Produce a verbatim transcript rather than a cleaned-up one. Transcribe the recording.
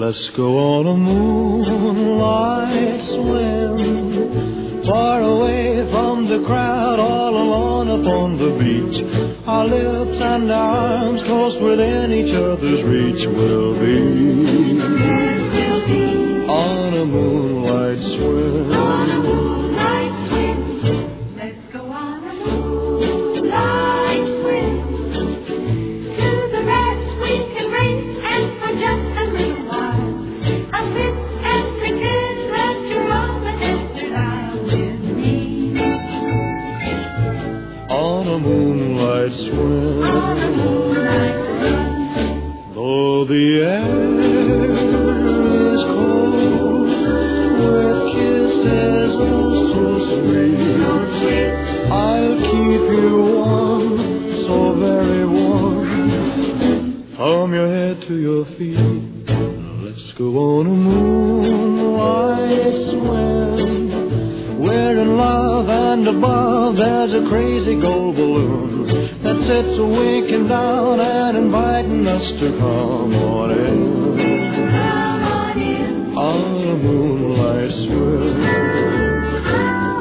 Let's go on a moonlight swim, far away from the crowd, all alone upon the beach. Our lips and our arms close within each other's reach. We'll be, we'll be on a moonlight swim. On a moonlight swim. Let's go on a moonlight swim. To the rest we can race, and for just a little while I'll sit and pretend that you're on the desert isle with me. On a moonlight swim. On a moonlight swim. Though the air is cold, with kisses oh so sweet, I'll keep you warm, so very warm, from your head to your feet. Let's go on a moonlight swim. We're in love, and above there's a crazy gold balloon that sits winking down and inviting us to come on in.